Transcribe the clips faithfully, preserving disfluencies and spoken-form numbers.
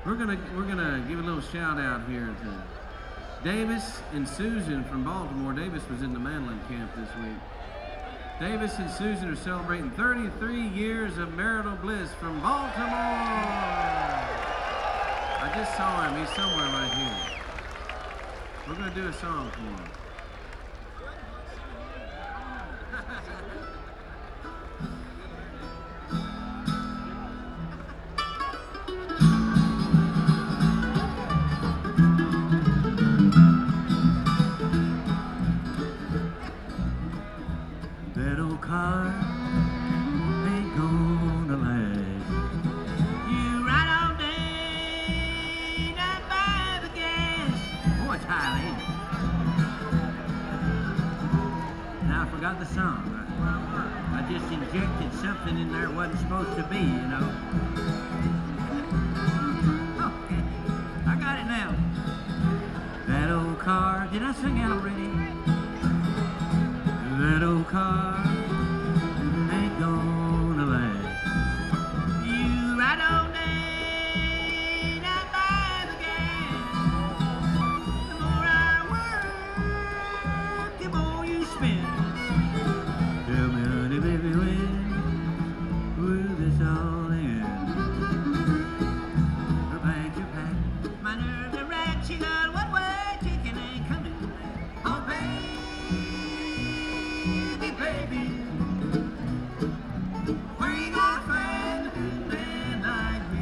We're gonna we're gonna give a little shout out here to Davis and Susan from Baltimore. Davis was in the Mandolin camp this week. Davis and Susan are celebrating thirty-three years of marital bliss from Baltimore. I just saw him. He's somewhere right here. We're gonna do a song for him. That old car ain't gonna last. You ride all day, not buy the gas. Boy, it's high, ain't it? Now I forgot the song. I, I just injected something in there it wasn't supposed to be, you know. Okay, I got it now. That old car, did I sing it already? That old car ain't gonna last. You ride all day, not buy the gas. The more I work, the more you spend. Tell me, honey, baby, when will this all end? Her bags are packed, my nerves are racked. She got one way chicken ain't coming back. Oh, baby. Baby, where you gonna find a good man like me?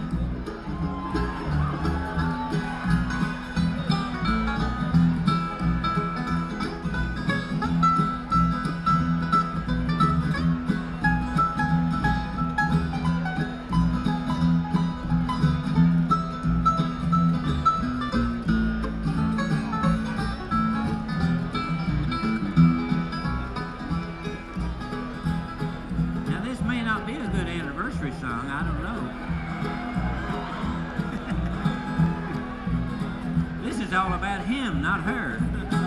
Now this may not be a good anniversary song, I don't know. This is all about him, not her.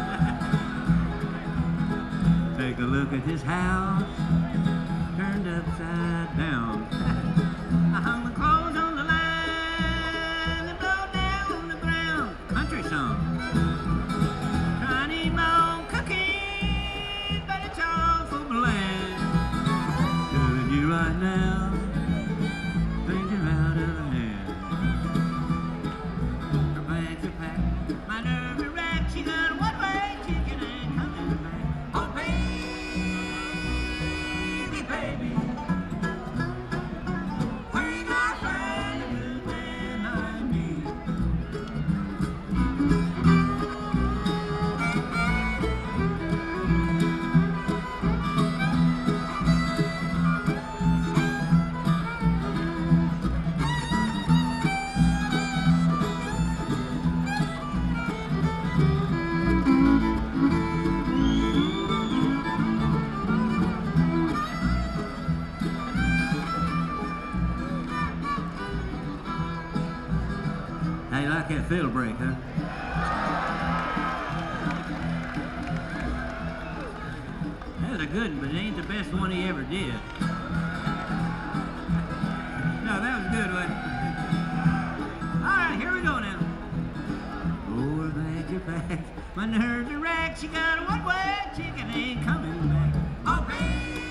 Take a look at this house, turned upside down. I hung the clothes on the line and blow down on the ground. Country song. Trying to eat my own cooking, but it's all for bland. Telling you right now, things are out of hand. Her bags are packed, my nerves are racked. She got a one-way chicken ain't coming back. Oh, baby, baby, where you gonna find a good man like me? How you like that fiddle break, huh? That was a good one, but it ain't the best one he ever did. No, that was a good one. All right, here we go now. Oh, her bags are packed, my nerves are racked. She got a one-way chicken ain't coming back. Oh, baby.